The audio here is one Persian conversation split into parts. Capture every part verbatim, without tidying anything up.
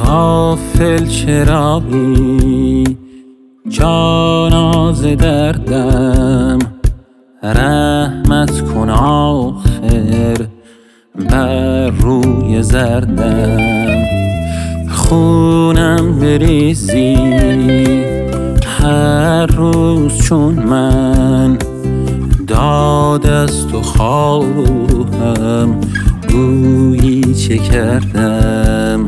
غافل چرایی جانا ز دردم، رحمت کن آخر بر روی زردم. خونم بریزی هر روز چون من، داد از تو خواهم گویی چه کردم.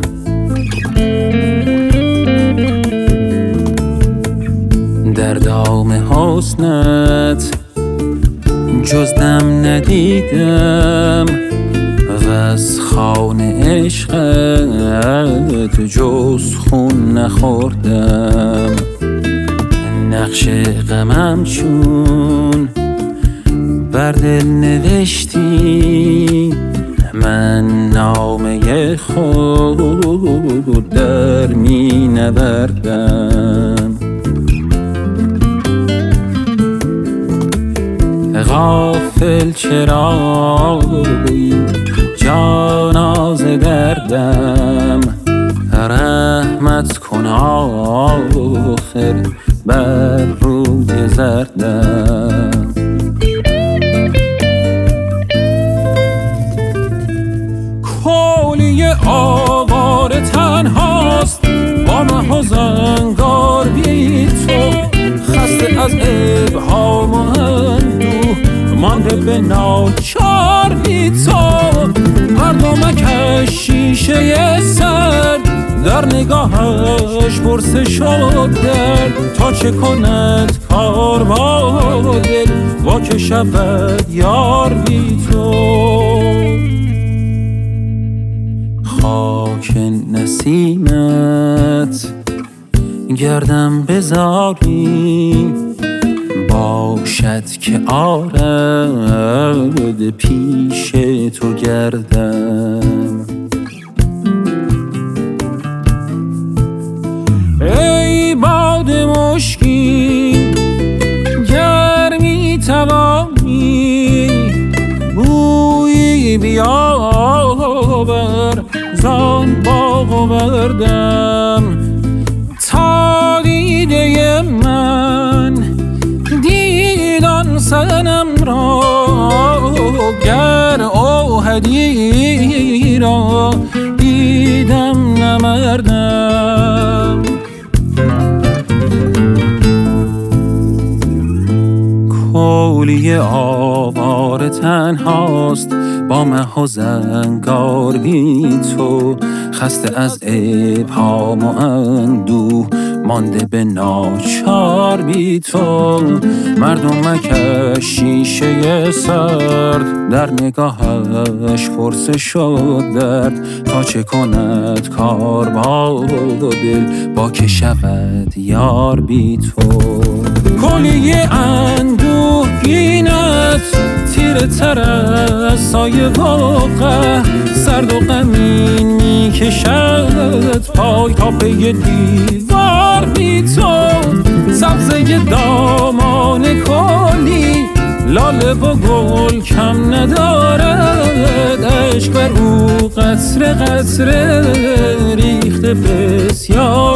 در دام حسنت جز دم ندیدم، و از خوان عشقت جز خون نخوردم. نقش غمم چون بر دل نوشتی، من نامه خود در می نوردم. غافل چرایی جانا ز دردم، رحمت کن آخر بر روی زردم. کولی آواره تنهاست با مه و زنگار بی تو، خسته از ابهام و اندوه مانده به ناچار بی تو. مردمک شیشه سرد در نگاهش پرسه شد درد، تا چه کند کار با دل وا که شود یار بی تو. خاک نسیمت گردم بذاری، باشد که آرد پیش تو گردم. ای باد مشکین گر می توانی، بویی بیاور زان باغ و بردم. تا دیده من دیدان سنم را، گر اوحدی را دیدم نمردم. کولی آواره تنهاست با مه و زنگار بی تو، خسته از ابهام و اندوه مانده به ناچار بی تو. مردمک شیشه سرد در نگاهش پرسه شد درد، تا چه کند کار با دل وا که شود یار بی تو. کلی اندوهگینت تیره تر از سایه و قهر، سرد و غمین می کشد پای تا پی دیوار بی تو. سبزه دامان کلی لاله و گل کم ندارد، عشق بر او قطره قطره ریخته بسیار